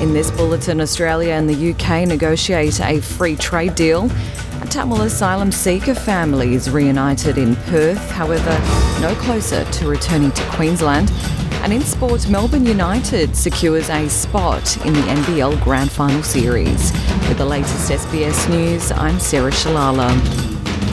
In this bulletin, Australia and the UK negotiate a free trade deal. A Tamil asylum seeker family is reunited in Perth, however, no closer to returning to Queensland. And in sport, Melbourne United secures a spot in the NBL Grand Final Series. With the latest SBS News, I'm Sarah Shalala.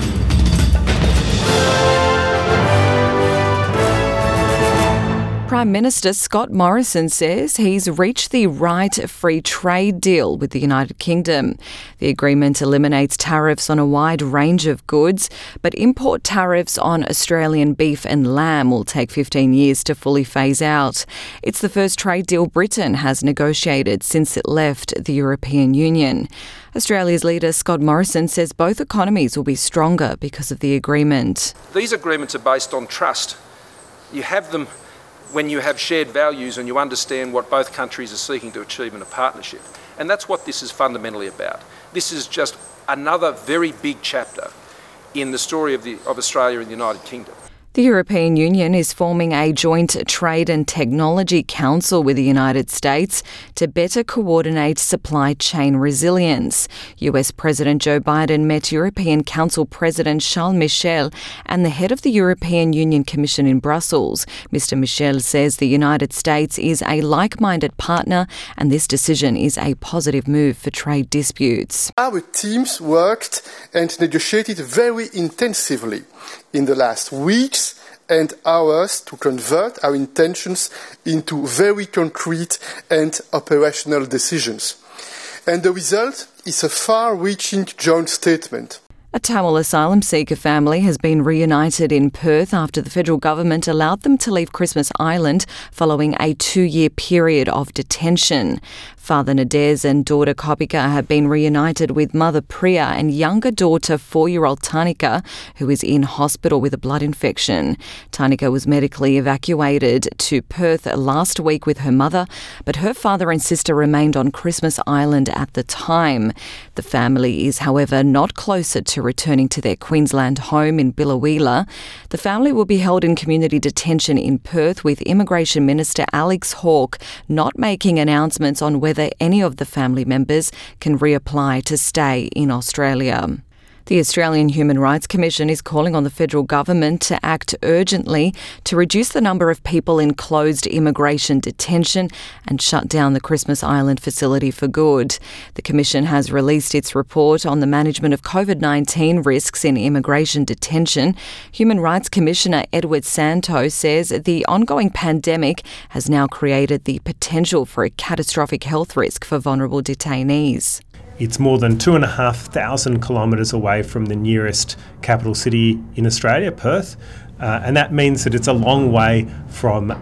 Prime Minister Scott Morrison says he's reached the right free trade deal with the United Kingdom. The agreement eliminates tariffs on a wide range of goods, but import tariffs on Australian beef and lamb will take 15 years to fully phase out. It's the first trade deal Britain has negotiated since it left the European Union. Australia's leader Scott Morrison says both economies will be stronger because of the agreement. These agreements are based on trust. You have them when you have shared values and you understand what both countries are seeking to achieve in a partnership. And that's what this is fundamentally about. This is just another very big chapter in the story of Australia and the United Kingdom. The European Union is forming a joint trade and technology council with the United States to better coordinate supply chain resilience. US President Joe Biden met European Council President Charles Michel and the head of the European Union Commission in Brussels. Mr. Michel says the United States is a like-minded partner and this decision is a positive move for trade disputes. Our teams worked and negotiated very intensively in the last weeks and hours to convert our intentions into very concrete and operational decisions. And the result is a far-reaching joint statement. A Tamil asylum seeker family has been reunited in Perth after the federal government allowed them to leave Christmas Island following a 2-year period of detention. Father Nadez and daughter Kopika have been reunited with mother Priya and younger daughter 4-year-old Tanika, who is in hospital with a blood infection. Tanika was medically evacuated to Perth last week with her mother, but her father and sister remained on Christmas Island at the time. The family is, however, not closer to returning to their Queensland home in Biloela. The family will be held in community detention in Perth, with Immigration Minister Alex Hawke not making announcements on whether any of the family members can reapply to stay in Australia. The Australian Human Rights Commission is calling on the federal government to act urgently to reduce the number of people in closed immigration detention and shut down the Christmas Island facility for good. The Commission has released its report on the management of COVID-19 risks in immigration detention. Human Rights Commissioner Edward Santo says the ongoing pandemic has now created the potential for a catastrophic health risk for vulnerable detainees. It's more than 2,500 kilometres away from the nearest capital city in Australia, Perth, and that means that it's a long way from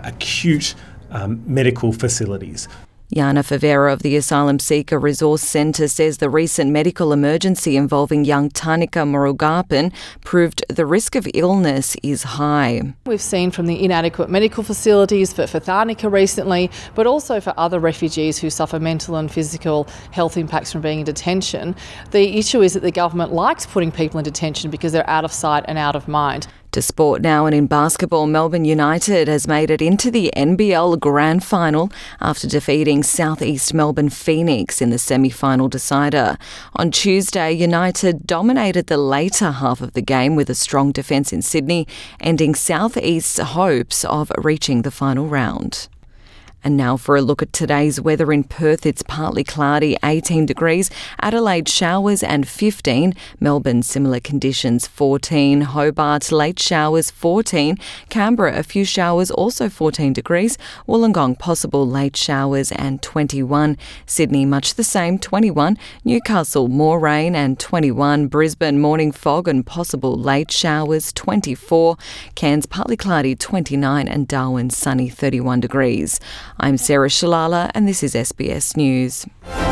acute medical facilities. Jana Favera of the Asylum Seeker Resource Centre says the recent medical emergency involving young Tanika Murugapan proved the risk of illness is high. We've seen from the inadequate medical facilities for Tanika recently, but also for other refugees who suffer mental and physical health impacts from being in detention. The issue is that the government likes putting people in detention because they're out of sight and out of mind. To sport now, and in basketball, Melbourne United has made it into the NBL Grand Final after defeating South East Melbourne Phoenix in the semi-final decider. On Tuesday, United dominated the later half of the game with a strong defence in Sydney, ending South East's hopes of reaching the final round. And now for a look at today's weather in Perth. It's partly cloudy, 18 degrees. Adelaide, showers and 15. Melbourne, similar conditions, 14. Hobart, late showers, 14. Canberra, a few showers, also 14 degrees. Wollongong, possible late showers and 21. Sydney, much the same, 21. Newcastle, more rain and 21. Brisbane, morning fog and possible late showers, 24. Cairns, partly cloudy, 29. And Darwin, sunny, 31 degrees. I'm Sarah Shalala and this is SBS News.